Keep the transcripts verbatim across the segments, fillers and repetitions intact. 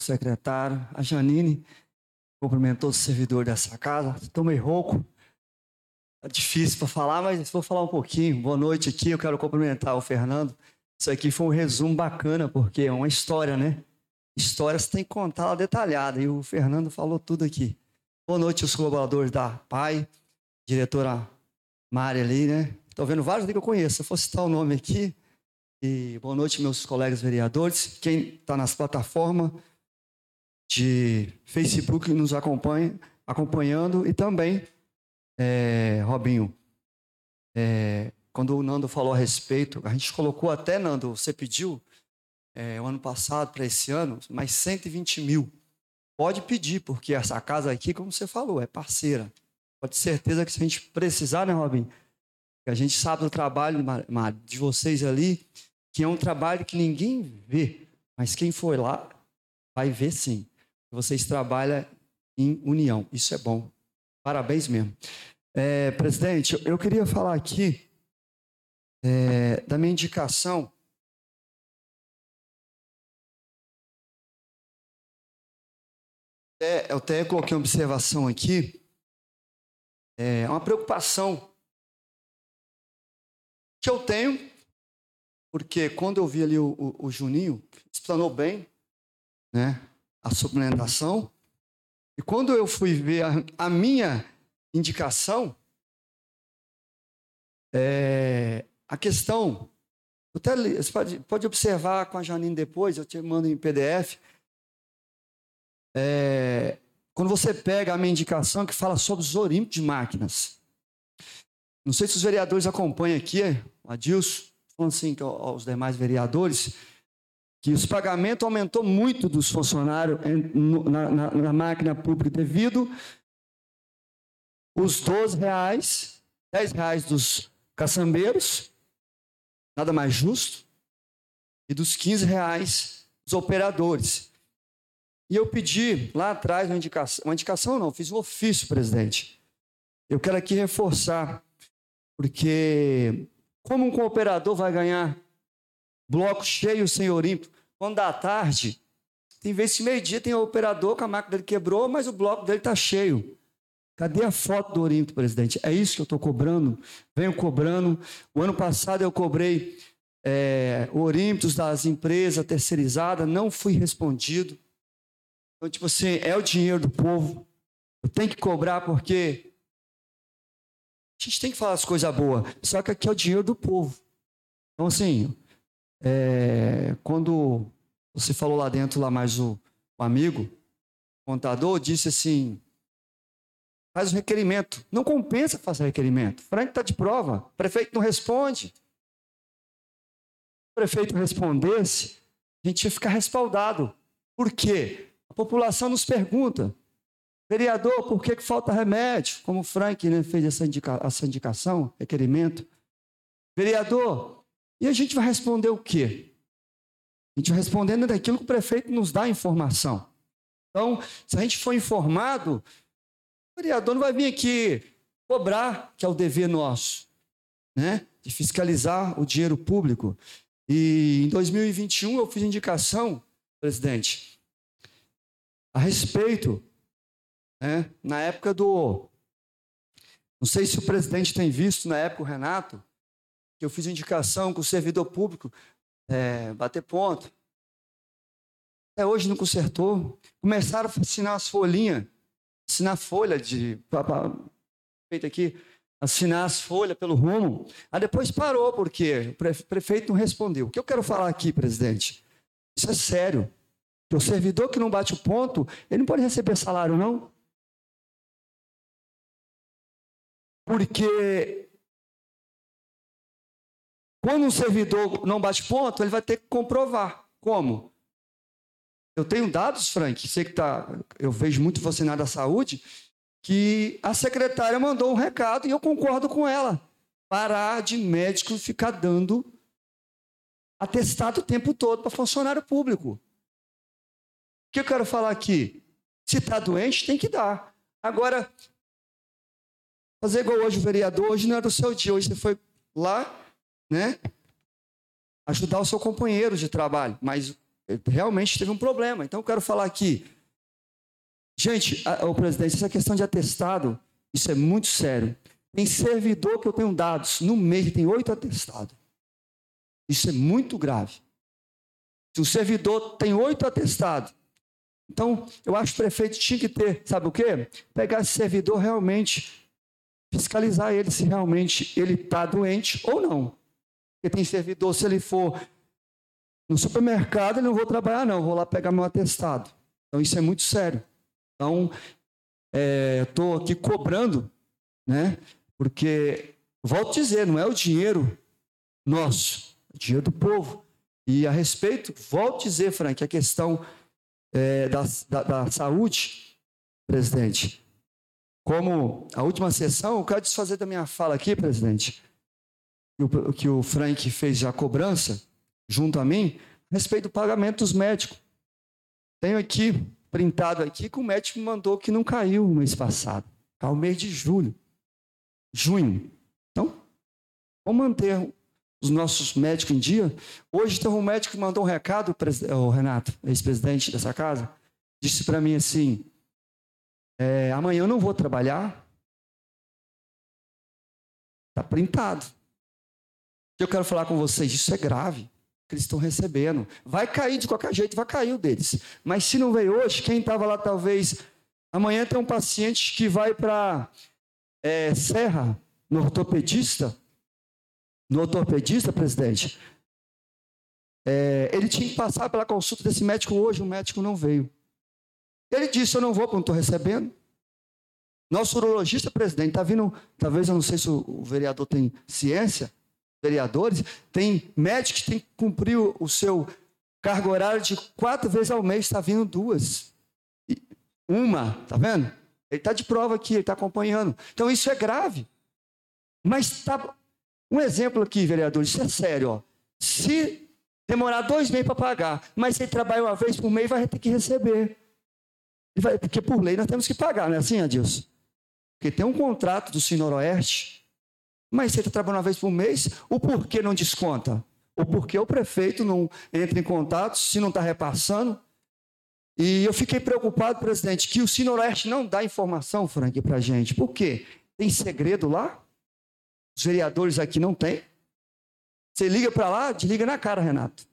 secretário, a Janine, cumprimentou o servidor dessa casa. Estou meio rouco, é difícil para falar, mas vou falar um pouquinho. Boa noite aqui, eu quero cumprimentar o Fernando. Isso aqui foi um resumo bacana, porque é uma história, né? História você tem que contar ela detalhada, e o Fernando falou tudo aqui. Boa noite aos colaboradores da P A I, diretora Mari ali, né? Estou vendo vários ali que eu conheço, se eu for citar o nome aqui. E boa noite, meus colegas vereadores, quem está nas plataformas de Facebook que nos acompanha, acompanhando, e também, é, Robinho, é, quando o Nando falou a respeito, a gente colocou até, Nando, você pediu, é, o ano passado para esse ano, mais cento e vinte mil. Pode pedir, porque essa casa aqui, como você falou, é parceira. Pode ter certeza que se a gente precisar, né, Robinho? A gente sabe do trabalho de vocês ali, que é um trabalho que ninguém vê, mas quem for lá vai ver sim. Vocês trabalham em união, isso é bom. Parabéns mesmo. É, presidente, eu queria falar aqui é, da minha indicação. É, eu até coloquei uma observação aqui. É uma preocupação que eu tenho, porque quando eu vi ali o, o, o Juninho, explanou bem, né, a suplementação, e quando eu fui ver a, a minha indicação, é, a questão, até, você pode, pode observar com a Janine depois, eu te mando em P D F, é, quando você pega a minha indicação que fala sobre os orímetros de máquinas. Não sei se os vereadores acompanham aqui, o Adilson, falando assim aos demais vereadores, que os pagamentos aumentou muito dos funcionários na, na, na máquina pública devido os doze reais, dez reais dos caçambeiros, nada mais justo, e dos quinze reais dos operadores. E eu pedi lá atrás uma indicação, uma indicação não, fiz um ofício, presidente. Eu quero aqui reforçar, porque como um cooperador vai ganhar bloco cheio sem orímetro, quando dá tarde, tem vezes que meio-dia tem o operador que a máquina dele quebrou, mas o bloco dele está cheio. Cadê a foto do orímetro, presidente? É isso que eu estou cobrando, venho cobrando. O ano passado eu cobrei é, orímetros das empresas terceirizadas, não fui respondido. Então, tipo assim, é o dinheiro do povo. Eu tenho que cobrar porque a gente tem que falar as coisas boas, só que aqui é o dinheiro do povo. Então, assim, é, quando você falou lá dentro, lá mais o, o amigo, o contador, disse assim, faz o requerimento. Não compensa fazer requerimento. Frank está de prova. O prefeito não responde. Se o prefeito respondesse, a gente ia ficar respaldado. Por quê? A população nos pergunta, vereador, por que, que falta remédio? Como o Frank, né, fez essa, indica, essa indicação, requerimento. Vereador, e a gente vai responder o quê? A gente vai respondendo daquilo que o prefeito nos dá a informação. Então, se a gente for informado, o vereador não vai vir aqui cobrar, que é o dever nosso, né, de fiscalizar o dinheiro público. E em dois mil e vinte e um eu fiz indicação, presidente, a respeito, né, na época do... Não sei se o presidente tem visto, na época, o Renato, que eu fiz indicação com o servidor público, é, bater ponto. Até hoje não consertou. Começaram a assinar as folhinhas, assinar folha de... feito aqui, assinar as folhas pelo rumo. Aí depois parou, porque o prefeito não respondeu. O que eu quero falar aqui, presidente? Isso é sério. O servidor que não bate o ponto, ele não pode receber salário, não. Porque quando um servidor não bate ponto, ele vai ter que comprovar. Como? Eu tenho dados, Frank, sei que tá, eu vejo muito você na área da saúde, que a secretária mandou um recado e eu concordo com ela. Parar de médico ficar dando atestado o tempo todo para funcionário público. O que eu quero falar aqui? Se está doente, tem que dar. Agora, fazer igual hoje o vereador, hoje não era o seu dia, hoje você foi lá, né, ajudar o seu companheiro de trabalho, mas realmente teve um problema. Então, eu quero falar aqui. Gente, o presidente, essa questão de atestado, isso é muito sério. Tem servidor que eu tenho dados, no mês tem oito atestados. Isso é muito grave. Se um servidor tem oito atestados, então, eu acho que o prefeito tinha que ter, sabe o quê? Pegar esse servidor realmente, fiscalizar ele se realmente ele está doente ou não. Porque tem servidor, se ele for no supermercado, eu não vou trabalhar não, vou lá pegar meu atestado. Então, isso é muito sério. Então, é, estou aqui cobrando, né? Porque, volto a dizer, não é o dinheiro nosso, é o dinheiro do povo. E a respeito, volto a dizer, Frank, a questão é, da, da, da saúde, presidente, como a última sessão, eu quero desfazer da minha fala aqui, presidente, que o, que o Frank fez já a cobrança, junto a mim, a respeito do pagamento dos médicos. Tenho aqui, printado aqui, que o médico me mandou que não caiu no mês passado, caiu no mês de julho, junho. Então, vamos manter os nossos médicos em dia. Hoje tem um médico que mandou um recado, o Renato, ex-presidente dessa casa, disse para mim assim, é, amanhã eu não vou trabalhar. Está printado. Eu quero falar com vocês, isso é grave, que eles estão recebendo. Vai cair de qualquer jeito, vai cair o deles. Mas se não veio hoje, quem estava lá talvez... Amanhã tem um paciente que vai para é, Serra, no ortopedista, no ortopedista, presidente, é, ele tinha que passar pela consulta desse médico hoje, o médico não veio. Ele disse, eu não vou porque não estou recebendo. Nosso urologista, presidente, está vindo, talvez, eu não sei se o, o vereador tem ciência, vereadores, tem médico que tem que cumprir o, o seu cargo horário de quatro vezes ao mês, está vindo duas. E uma, está vendo? Ele está de prova aqui, ele está acompanhando. Então, isso é grave. Mas está... Um exemplo aqui, vereador, isso é sério. Ó. Se demorar dois meses para pagar, mas se ele trabalhar uma vez por mês, vai ter que receber. Vai, porque por lei nós temos que pagar, não é assim, Adilson? Porque tem um contrato do Sinoroeste, mas se ele está trabalhando uma vez por mês, o porquê não desconta? O porquê o prefeito não entra em contato, se não está repassando? E eu fiquei preocupado, presidente, que o Sinoroeste não dá informação, Frank, para a gente. Por quê? Tem segredo lá? Os vereadores aqui não tem. Você liga para lá, desliga na cara, Renato.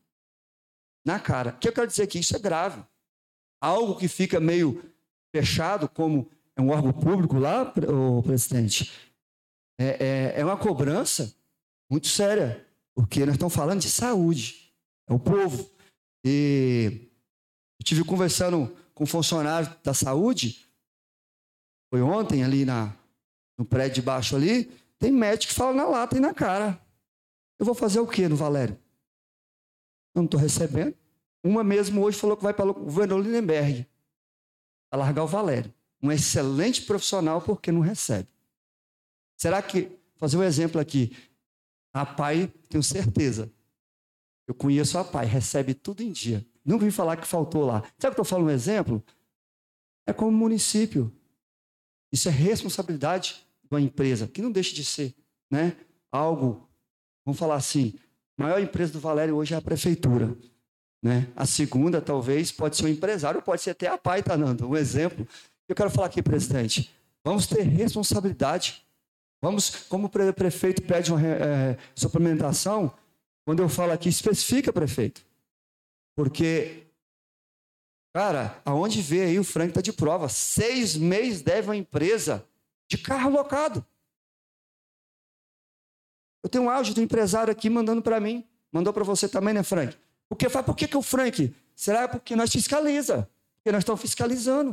Na cara. O que eu quero dizer aqui? Isso é grave. Algo que fica meio fechado, como é um órgão público lá, o presidente, é, é, é uma cobrança muito séria, porque nós estamos falando de saúde. É o povo. E eu estive conversando com um funcionário da saúde, foi ontem ali na, no prédio de baixo ali. Tem médico que fala na lata e na cara. Eu vou fazer o quê no Valério? Eu não estou recebendo. Uma mesmo hoje falou que vai para o governador Lindenberg para largar o Valério. Um excelente profissional porque não recebe. Será que, fazer um exemplo aqui, a Pai, tenho certeza, eu conheço a Pai, recebe tudo em dia. Nunca vi falar que faltou lá. Sabe que eu estou falando um exemplo? É como município. Isso é responsabilidade de uma empresa, que não deixa de ser, né, algo, vamos falar assim, a maior empresa do Valério hoje é a prefeitura, né? A segunda, talvez, pode ser um empresário, pode ser até a Pai, tá dando um exemplo. Eu quero falar aqui, presidente, vamos ter responsabilidade, vamos, como o prefeito pede uma é, suplementação, quando eu falo aqui, especifica, prefeito, porque, cara, aonde vê aí o Frank está de prova, seis meses deve uma empresa de carro locado. Eu tenho um áudio do empresário aqui mandando para mim. Mandou para você também, né, Frank? Porque fala, por que, que o Frank? Será porque nós fiscaliza? Porque nós estamos fiscalizando.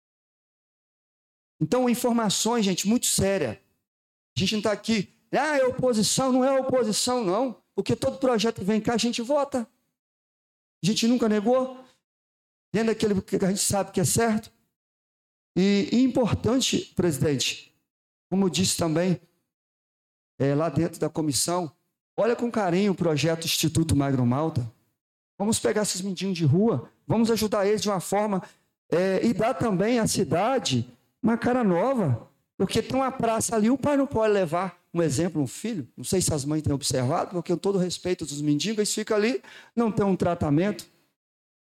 Então, informações, gente, muito séria. A gente não está aqui, ah, é oposição, não é oposição, não. Porque todo projeto que vem cá, a gente vota. A gente nunca negou. Dentro daquele que a gente sabe que é certo. E, e importante, presidente, como eu disse também, é, lá dentro da comissão, olha com carinho o projeto Instituto Magno Malta. Vamos pegar esses mendinhos de rua, vamos ajudar eles de uma forma, é, e dar também à cidade uma cara nova, porque tem uma praça ali, o pai não pode levar, um exemplo, um filho, não sei se as mães têm observado, porque com todo respeito dos mendigos, eles ficam ali, não tem um tratamento.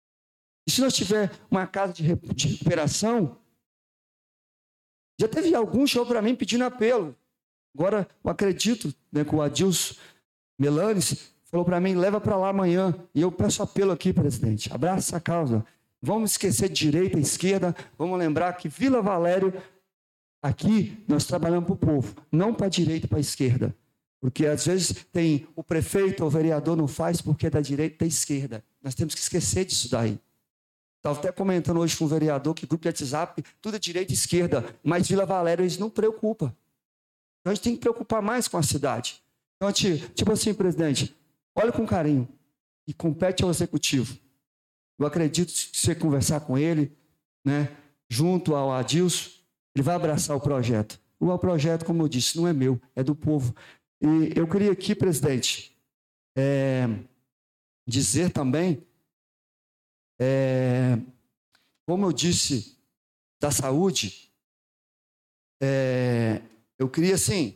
E se nós tiver uma casa de recuperação, já teve algum show para mim pedindo apelo. Agora, eu acredito, né, que o Adilson Melanes falou para mim, leva para lá amanhã. E eu peço apelo aqui, presidente. Abraça essa causa. Vamos esquecer de direita e esquerda. Vamos lembrar que Vila Valério, aqui, nós trabalhamos para o povo, não para a direita e para a esquerda. Porque, às vezes, tem o prefeito ou o vereador não faz porque é da direita e da esquerda. Nós temos que esquecer disso daí. Estava até comentando hoje com um vereador que grupo de WhatsApp, tudo é direita e esquerda, mas Vila Valério eles não preocupam. Então, a gente tem que preocupar mais com a cidade. Então, tipo assim, presidente, olha com carinho e compete ao executivo. Eu acredito que se você conversar com ele, né, junto ao Adilson, ele vai abraçar o projeto. O projeto, como eu disse, não é meu, é do povo. E eu queria aqui, presidente, é, dizer também, é, como eu disse, da saúde, é, eu queria, assim,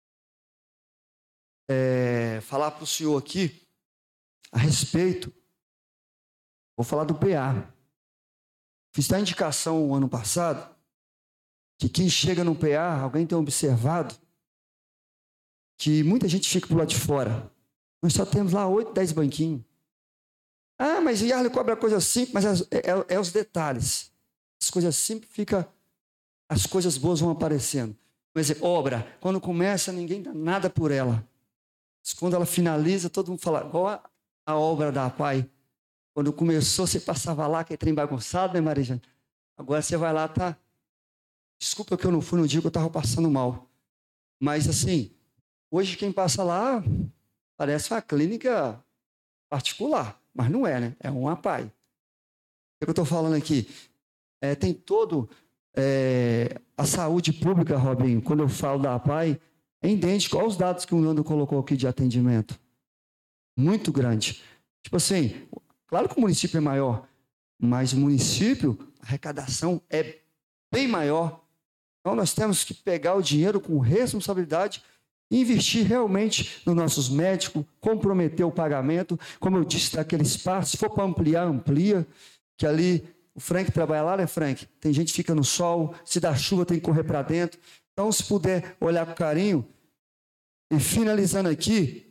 é, falar para o senhor aqui a respeito, vou falar do P A. Fiz a indicação o ano passado, que quem chega no P A, alguém tem observado, que muita gente fica por lá de fora. Nós só temos lá oito, dez banquinhos. Ah, mas o Yarley cobra coisa simples, mas é, é, é os detalhes. As coisas simples ficam, as coisas boas vão aparecendo. Por exemplo, obra, quando começa, ninguém dá nada por ela. Mas quando ela finaliza, todo mundo fala, igual a, a obra da Pai. Quando começou, você passava lá, que é trem bagunçado, né, Maria? Agora você vai lá, tá? Desculpa que eu não fui no dia que eu estava passando mal. Mas, assim, hoje quem passa lá parece uma clínica particular. Mas não é, né? É um A P A I. O que eu estou falando aqui? É, tem todo... É, a saúde pública, Robinho, quando eu falo da A P A I, é idêntico aos dados que o Nando colocou aqui de atendimento. Muito grande. Tipo assim, claro que o município é maior, mas o município, a arrecadação é bem maior. Então, nós temos que pegar o dinheiro com responsabilidade e investir realmente nos nossos médicos, comprometer o pagamento. Como eu disse, daquele espaço, se for para ampliar, amplia, que ali o Frank trabalha lá, né, Frank? Tem gente que fica no sol, se dá chuva tem que correr para dentro. Então, se puder olhar com carinho. E finalizando aqui,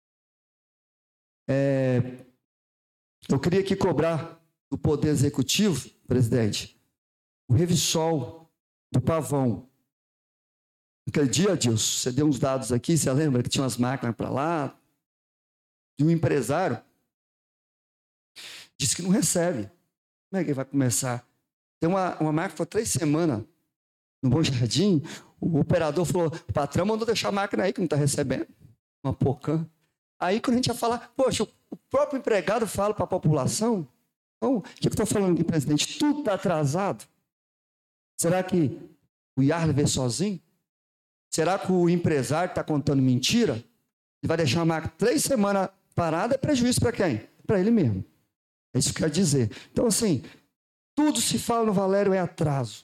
é, eu queria aqui cobrar do Poder Executivo, presidente, o Revissol do Pavão. Aquele dia, Adilson, você deu uns dados aqui, você lembra que tinha umas máquinas para lá? E um empresário disse que não recebe. Como é que ele vai começar? Tem uma, uma máquina que foi três semanas no Bom Jardim, o operador falou, o patrão mandou deixar a máquina aí que não está recebendo. Uma pocã. Aí quando a gente ia falar, poxa, o próprio empregado fala para a população, então, o que eu estou falando aqui, presidente? Tudo está atrasado. Será que o Yarley vê sozinho? Será que o empresário está contando mentira? Ele vai deixar a máquina três semanas parada, é prejuízo para quem? Para ele mesmo. É isso que eu quero dizer. Então, assim, tudo se fala no Valério é atraso.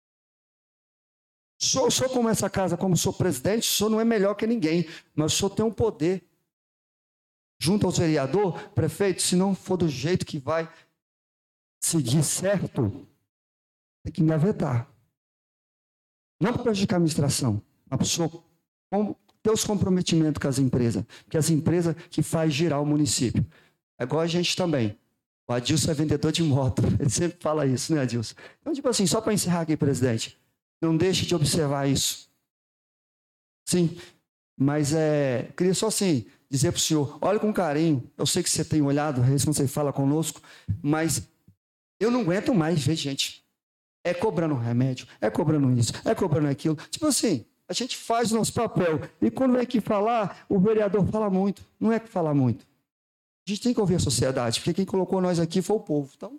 O senhor, o senhor como essa casa, como sou presidente, o senhor não é melhor que ninguém, mas o senhor tem um poder. Junto aos vereadores, prefeito, se não for do jeito que vai seguir certo, tem que engavetar. Não para prejudicar a administração, mas para o senhor ter os comprometimentos com as empresas, porque as empresas que faz girar o município. É igual a gente também. O Adilson é vendedor de moto, ele sempre fala isso, né, Adilson? Então, tipo assim, só para encerrar aqui, presidente, não deixe de observar isso. Sim, mas é, queria só assim, dizer para o senhor, olha com carinho, eu sei que você tem olhado, às vezes quando você fala conosco, mas eu não aguento mais ver gente. É cobrando remédio, é cobrando isso, é cobrando aquilo. Tipo assim, a gente faz o nosso papel. E quando é que falar, o vereador fala muito. Não é que falar muito. A gente tem que ouvir a sociedade, porque quem colocou nós aqui foi o povo. Então,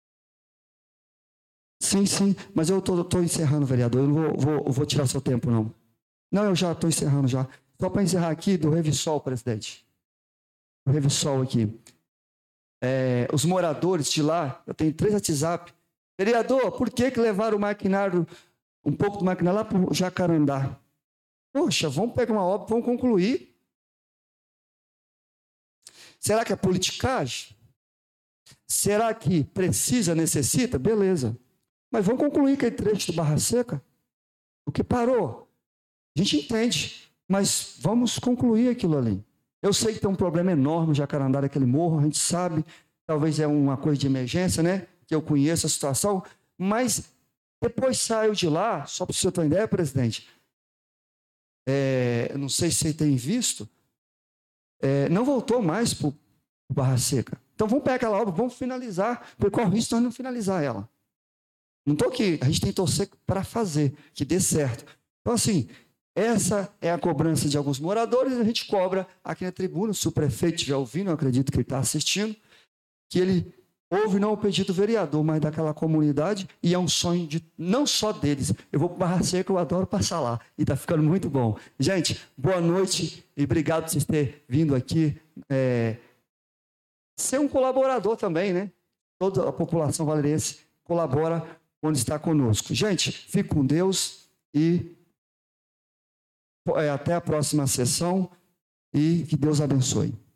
sim, sim, mas eu estou encerrando, vereador. Eu não vou, vou, vou tirar seu tempo, não. Não, eu já estou encerrando já. Só para encerrar aqui, do Revissol, presidente. O Revissol aqui. É, os moradores de lá, eu tenho três WhatsApp. Vereador, por que, que levaram o maquinário, um pouco do maquinário lá para o Jacarandá? Poxa, vamos pegar uma obra, vamos concluir. Será que é politicagem? Será que precisa, necessita? Beleza. Mas vamos concluir aquele trecho do Barra Seca? O que parou? A gente entende, mas vamos concluir aquilo ali. Eu sei que tem um problema enorme, Jacarandá, aquele morro, a gente sabe, talvez é uma coisa de emergência, né? Que eu conheço a situação, mas depois saiu de lá, só para você ter uma ideia, presidente, é, não sei se você tem visto, é, não voltou mais para o Barra Seca. Então vamos pegar aquela obra, vamos finalizar, porque qual o risco de nós não finalizar ela? Não estou aqui, a gente tem que torcer para fazer, que dê certo. Então, assim, essa é a cobrança de alguns moradores, a gente cobra aqui na tribuna, se o prefeito estiver ouvindo, eu acredito que ele está assistindo, que ele ouve não o pedido do vereador, mas daquela comunidade, e é um sonho de, não só deles. Eu vou para o Barra Seca, eu adoro passar lá, e está ficando muito bom. Gente, boa noite e obrigado por vocês terem vindo aqui. É, ser um colaborador também, né? Toda a população valeirense colabora quando está conosco. Gente, fique com Deus e é, até a próxima sessão e que Deus abençoe.